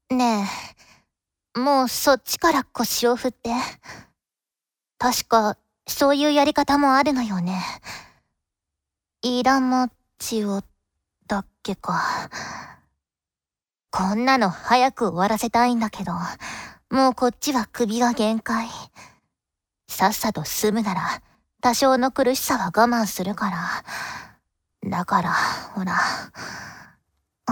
ねえ、もうそっちから腰を振って。確か、そういうやり方もあるのよね。イラマチオだっけか。こんなの早く終わらせたいんだけど、もうこっちは首が限界。さっさと済むなら、多少の苦しさは我慢するから。だから、ほら。うん、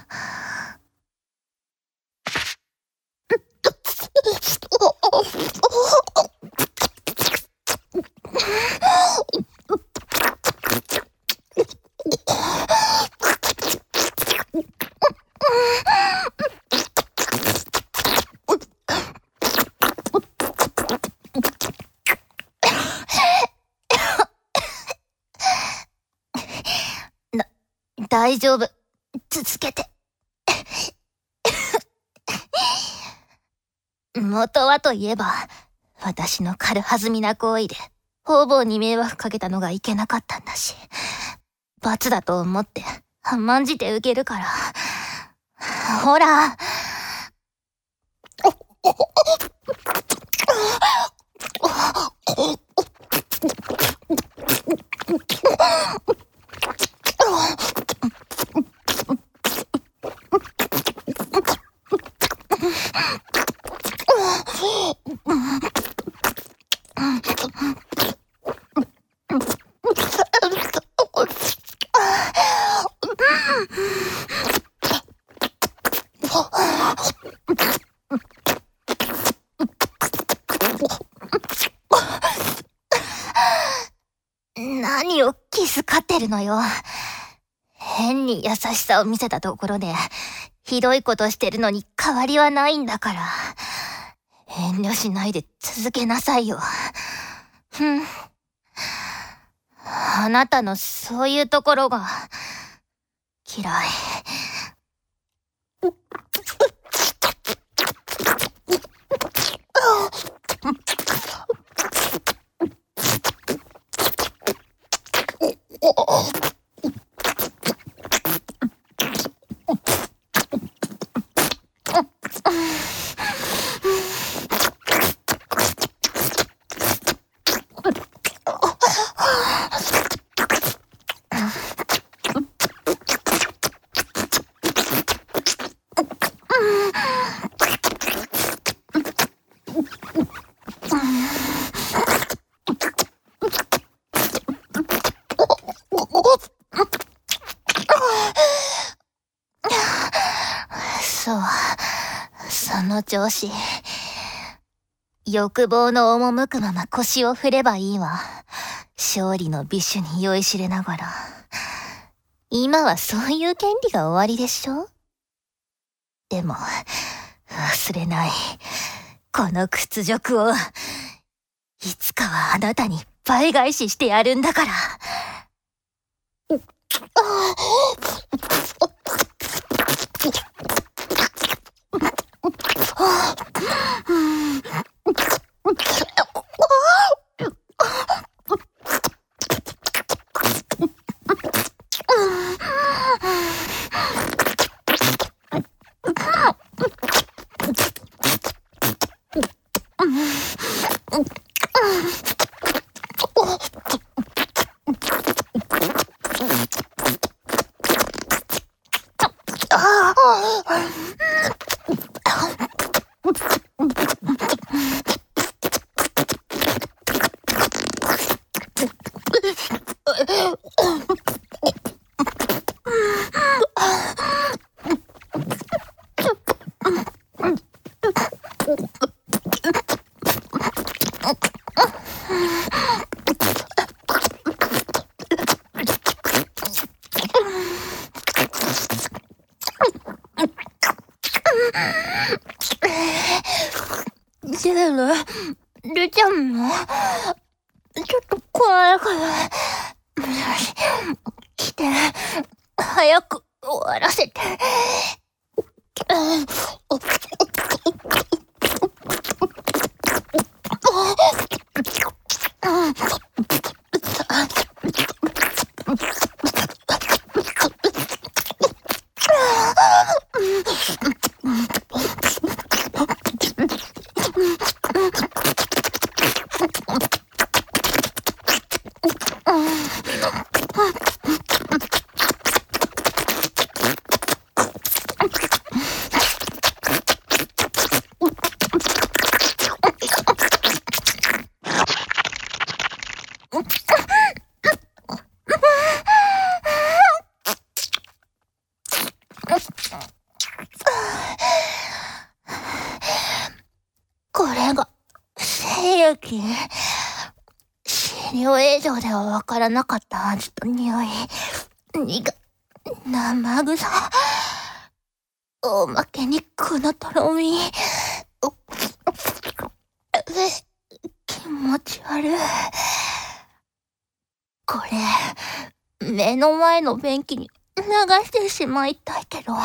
大丈夫。続けて。元はといえば、私の軽はずみな行為で、方々に迷惑かけたのがいけなかったんだし、罰だと思って、甘んじて受けるから。ほら。何を気遣ってるのよ。変に優しさを見せたところで、ひどいことしてるのに変わりはないんだから。遠慮しないで続けなさいよ。あなたのそういうところが嫌い。そう、その調子。欲望の赴くまま腰を振ればいいわ。勝利の美酒に酔いしれながら。今はそういう権利が終わりでしょ？でも、忘れない。この屈辱を、いつかはあなたに倍返ししてやるんだから。出ちゃうの？ちょっと怖いから。来て、早く終わらせて。 液。資料映像ではわからなかった味と匂い。生臭。おまけにこのとろみ。気持ち悪い。これ、目の前の便器に流してしまいたいけど。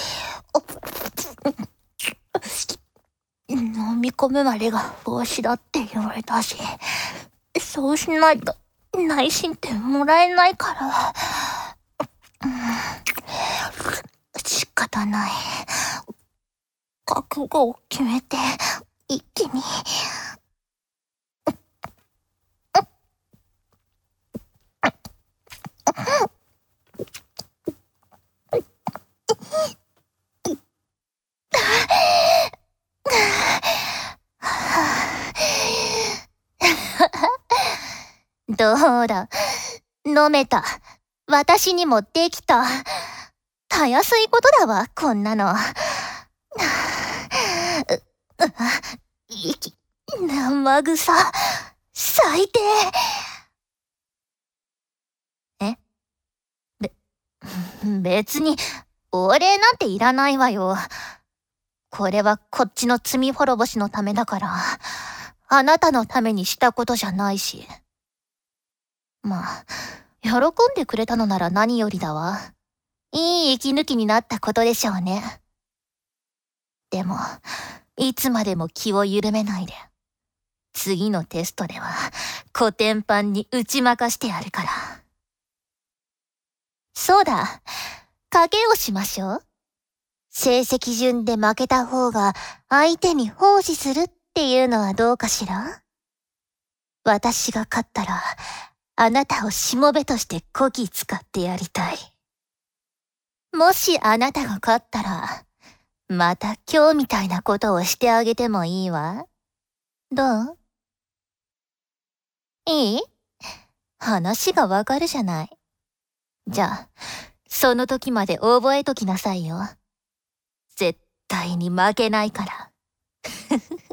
飲み込むまでが防止だって言われたし、そうしないと内申点もらえないから。仕方ない。覚悟を決めて、一気に。どうだ、飲めた。私にもできた。たやすいことだわ、こんなの。息、生臭。最低。別に、お礼なんていらないわよ。これはこっちの罪滅ぼしのためだから、あなたのためにしたことじゃないし。まあ、喜んでくれたのなら何よりだわ。いい息抜きになったことでしょうね。でも、いつまでも気を緩めないで。次のテストでは、コテンパンに打ち負かしてやるから。そうだ、賭けをしましょう。成績順で負けた方が相手に奉仕するっていうのはどうかしら？私が勝ったら、あなたをしもべとしてこき使ってやりたい。もしあなたが勝ったら、また今日みたいなことをしてあげてもいいわ。どう？いい？話がわかるじゃない。じゃあ、その時まで覚えときなさいよ。絶対に負けないから。